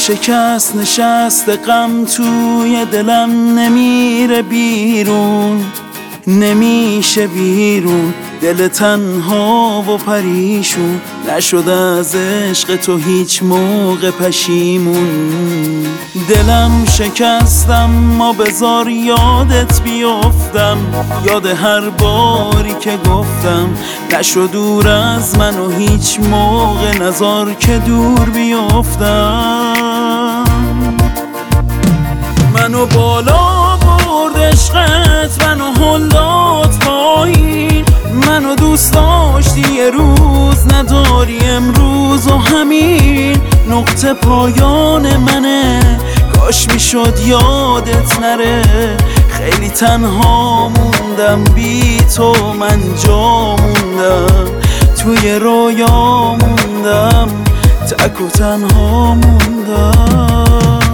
شکست نشست غم توی دلم نمیره بیرون، نمیشه بیرون. دل تنها و پریشون نشد از عشق تو هیچ موقع پشیمون. دلم شکستم ما بذار یادت بیفتم، یاد هر باری که گفتم نشد دور از من و هیچ موقع نذار که دور بیفتم. منو بالا برد عشقت، منو هل داد پایین، منو دوست داشتی یه روز نداری امروز و همین نقطه پایان منه. کاش میشد یادت نره، خیلی تنها موندم بی تو، من جا موندم توی رویا موندم، تک و تنها موندم.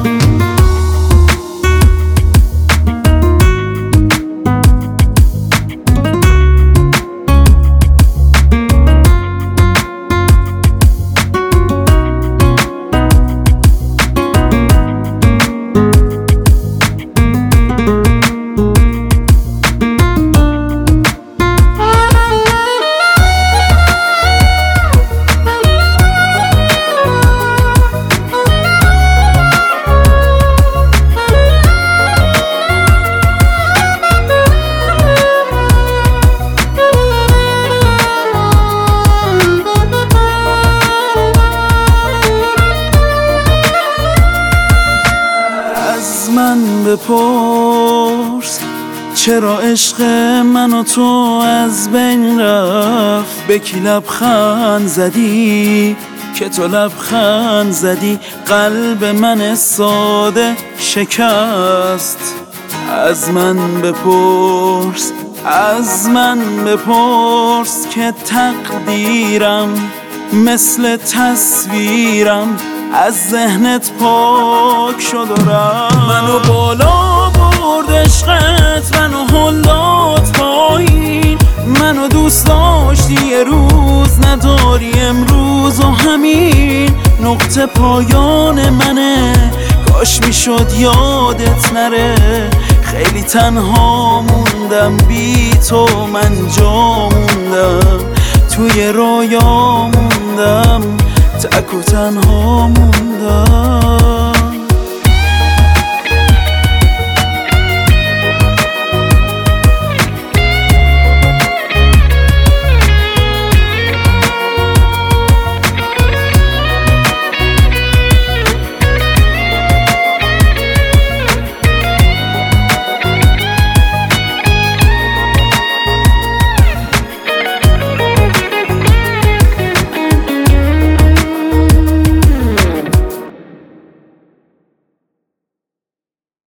من بپرس چرا عشق من و تو از بین رفت، به کی لبخند زدی که تو لبخند زدی قلب من ساده شکست. از من بپرس، از من بپرس که تقدیرم مثل تصویرم از ذهنت پاک شد و رفت. منو بالا برد عشقت، منو هل داد پایین، منو دوست داشتی یه روز نداری امروز و همین نقطه پایان منه. کاش میشد یادت نره، خیلی تنها موندم بی تو، من جا موندم توی رویا موندم، تک و تنها موندم.